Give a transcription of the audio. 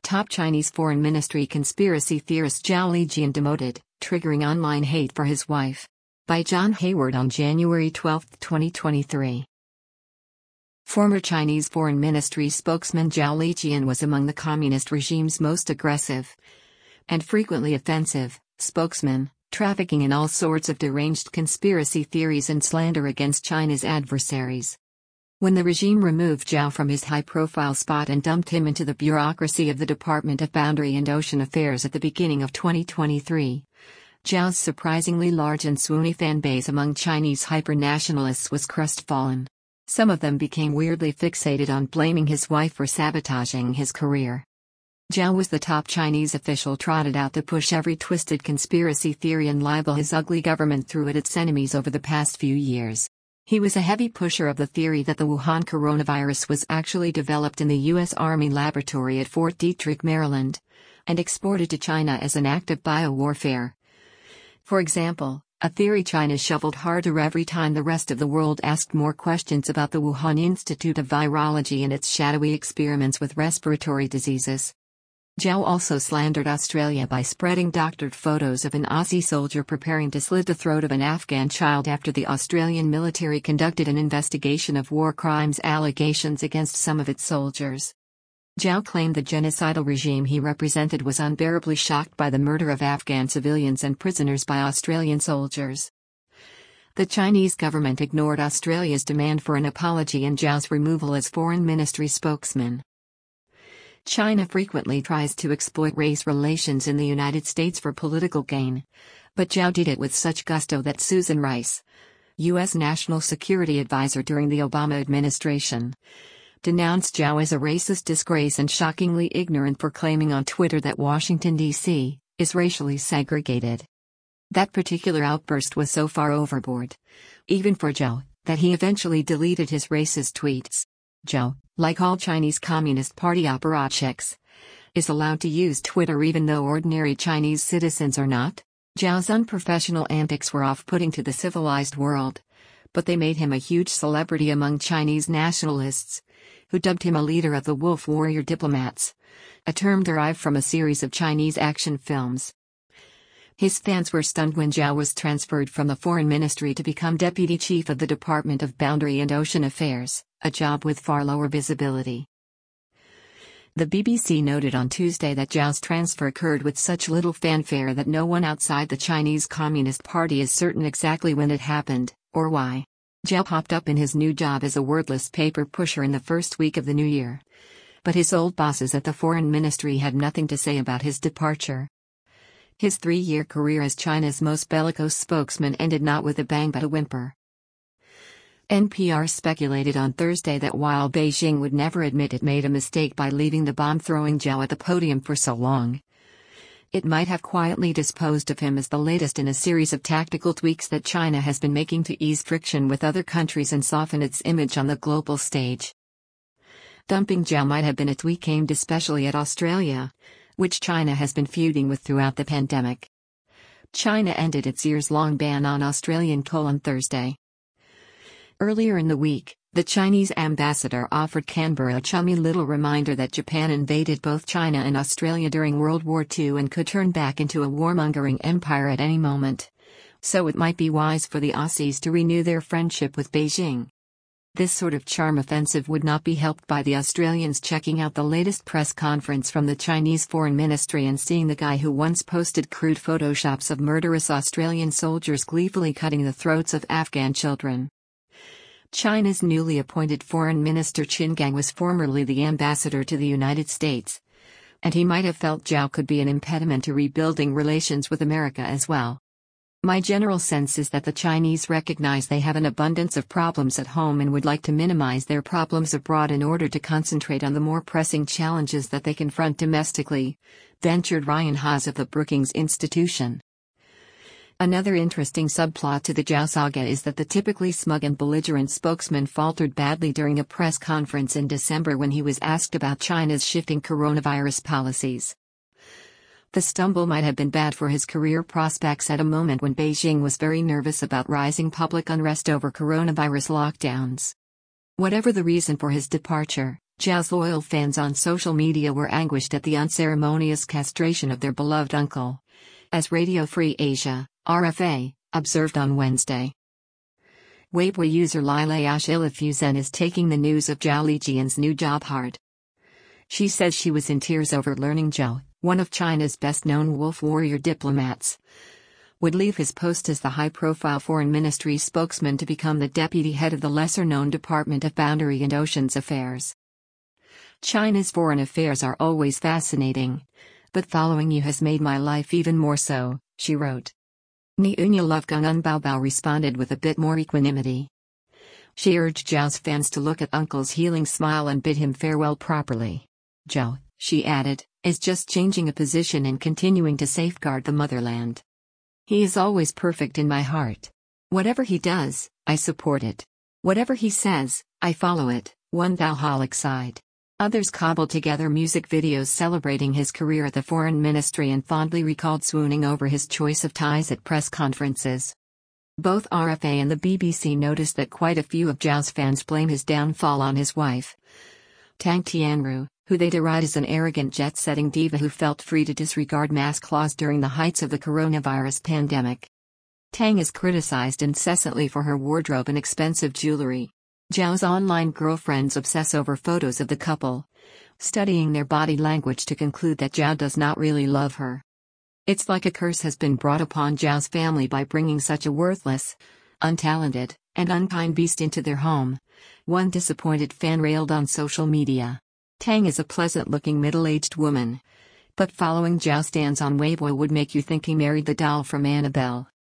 Top Chinese Foreign Ministry conspiracy theorist Zhao Lijian demoted, triggering online hate for his wife. By John Hayward on January 12, 2023. Former Chinese Foreign Ministry spokesman Zhao Lijian was among the communist regime's most aggressive and frequently offensive spokesmen, trafficking in all sorts of deranged conspiracy theories and slander against China's adversaries. When the regime removed Zhao from his high-profile spot and dumped him into the bureaucracy of the Department of Boundary and Ocean Affairs at the beginning of 2023, Zhao's surprisingly large and swoony fan base among Chinese hyper-nationalists was crestfallen. Some of them became weirdly fixated on blaming his wife for sabotaging his career. Zhao was the top Chinese official trotted out to push every twisted conspiracy theory and libel his ugly government through at its enemies over the past few years. He was a heavy pusher of the theory that the Wuhan coronavirus was actually developed in the U.S. Army laboratory at Fort Detrick, Maryland, and exported to China as an act of biowarfare. For example, a theory China shoveled harder every time the rest of the world asked more questions about the Wuhan Institute of Virology and its shadowy experiments with respiratory diseases. Zhao also slandered Australia by spreading doctored photos of an Aussie soldier preparing to slit the throat of an Afghan child after the Australian military conducted an investigation of war crimes allegations against some of its soldiers. Zhao claimed the genocidal regime he represented was unbearably shocked by the murder of Afghan civilians and prisoners by Australian soldiers. The Chinese government ignored Australia's demand for an apology and Zhao's removal as foreign ministry spokesman. China frequently tries to exploit race relations in the United States for political gain, but Zhao did it with such gusto that Susan Rice, U.S. National Security Advisor during the Obama administration, denounced Zhao as a racist disgrace and shockingly ignorant for claiming on Twitter that Washington, D.C., is racially segregated. That particular outburst was so far overboard, even for Zhao, that he eventually deleted his racist tweets. Zhao, like all Chinese Communist Party apparatchiks, is allowed to use Twitter even though ordinary Chinese citizens are not. Zhao's unprofessional antics were off-putting to the civilized world, but they made him a huge celebrity among Chinese nationalists, who dubbed him a leader of the Wolf Warrior Diplomats, a term derived from a series of Chinese action films. His fans were stunned when Zhao was transferred from the Foreign Ministry to become Deputy Chief of the Department of Boundary and Ocean Affairs, a job with far lower visibility. The BBC noted on Tuesday that Zhao's transfer occurred with such little fanfare that no one outside the Chinese Communist Party is certain exactly when it happened, or why. Zhao popped up in his new job as a wordless paper pusher in the first week of the new year. But his old bosses at the Foreign Ministry had nothing to say about his departure. His 3-year career as China's most bellicose spokesman ended not with a bang but a whimper. NPR speculated on Thursday that while Beijing would never admit it made a mistake by leaving the bomb-throwing Zhao at the podium for so long, it might have quietly disposed of him as the latest in a series of tactical tweaks that China has been making to ease friction with other countries and soften its image on the global stage. Dumping Zhao might have been a tweak aimed especially at Australia, which China has been feuding with throughout the pandemic. China ended its years-long ban on Australian coal on Thursday. Earlier in the week, the Chinese ambassador offered Canberra a chummy little reminder that Japan invaded both China and Australia during World War II and could turn back into a warmongering empire at any moment, so it might be wise for the Aussies to renew their friendship with Beijing. This sort of charm offensive would not be helped by the Australians checking out the latest press conference from the Chinese Foreign Ministry and seeing the guy who once posted crude photoshops of murderous Australian soldiers gleefully cutting the throats of Afghan children. China's newly appointed Foreign Minister Qin Gang was formerly the ambassador to the United States, and he might have felt Zhao could be an impediment to rebuilding relations with America as well. My general sense is that the Chinese recognize they have an abundance of problems at home and would like to minimize their problems abroad in order to concentrate on the more pressing challenges that they confront domestically, ventured Ryan Haas of the Brookings Institution. Another interesting subplot to the Zhao saga is that the typically smug and belligerent spokesman faltered badly during a press conference in December when he was asked about China's shifting coronavirus policies. The stumble might have been bad for his career prospects at a moment when Beijing was very nervous about rising public unrest over coronavirus lockdowns. Whatever the reason for his departure, Zhao's loyal fans on social media were anguished at the unceremonious castration of their beloved uncle. As Radio Free Asia, RFA, observed on Wednesday. Weibo user Lilayash Ilafuzen is taking the news of Zhao Lijian's new job hard. She says she was in tears over learning Zhao, one of China's best-known wolf warrior diplomats, would leave his post as the high-profile foreign ministry spokesman to become the deputy head of the lesser-known Department of Boundary and Oceans Affairs. China's foreign affairs are always fascinating, but following you has made my life even more so, she wrote. Ni Unya Lovegung Unbaobao responded with a bit more equanimity. She urged Zhao's fans to look at Uncle's healing smile and bid him farewell properly. Zhao, she added, is just changing a position and continuing to safeguard the motherland. He is always perfect in my heart. Whatever he does, I support it. Whatever he says, I follow it, one Valholic sighed. Others cobbled together music videos celebrating his career at the foreign ministry and fondly recalled swooning over his choice of ties at press conferences. Both RFA and the BBC noticed that quite a few of Zhao's fans blame his downfall on his wife, Tang Tianru, who they deride as an arrogant jet-setting diva who felt free to disregard mask laws during the heights of the coronavirus pandemic. Tang is criticized incessantly for her wardrobe and expensive jewelry. Zhao's online girlfriends obsess over photos of the couple, studying their body language to conclude that Zhao does not really love her. It's like a curse has been brought upon Zhao's family by bringing such a worthless, untalented, and unkind beast into their home, one disappointed fan railed on social media. Tang is a pleasant-looking middle-aged woman, but following Zhao stands on Weibo would make you think he married the doll from Annabelle.